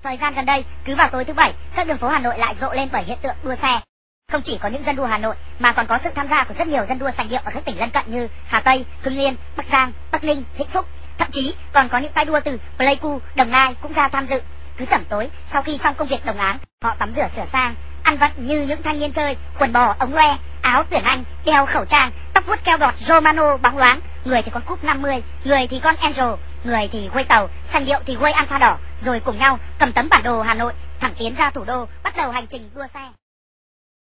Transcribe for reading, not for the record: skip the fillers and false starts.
Thời gian gần đây, cứ vào tối thứ Bảy, các đường phố Hà Nội lại rộ lên bởi hiện tượng đua xe. Không chỉ có những dân đua Hà Nội mà còn có sự tham gia của rất nhiều dân đua sành điệu ở các tỉnh lân cận như Hà Tây, Hưng Yên, Bắc Giang, Bắc Ninh, Vĩnh Phúc. Thậm chí còn có những tay đua từ Pleiku, Đồng Nai cũng ra tham dự. Cứ sẩm tối, sau khi xong công việc đồng áng, họ tắm rửa sửa sang, ăn vận như những thanh niên chơi, quần bò, ống loe, áo tuyển Anh, đeo khẩu trang, tóc vuốt keo đọt Romano bóng loáng, người thì con cúp 50, người thì con Angel, người thì quây tàu, sành điệu thì quây Alpha đỏ, rồi cùng nhau cầm tấm bản đồ Hà Nội thẳng tiến ra thủ đô, bắt đầu hành trình đua xe.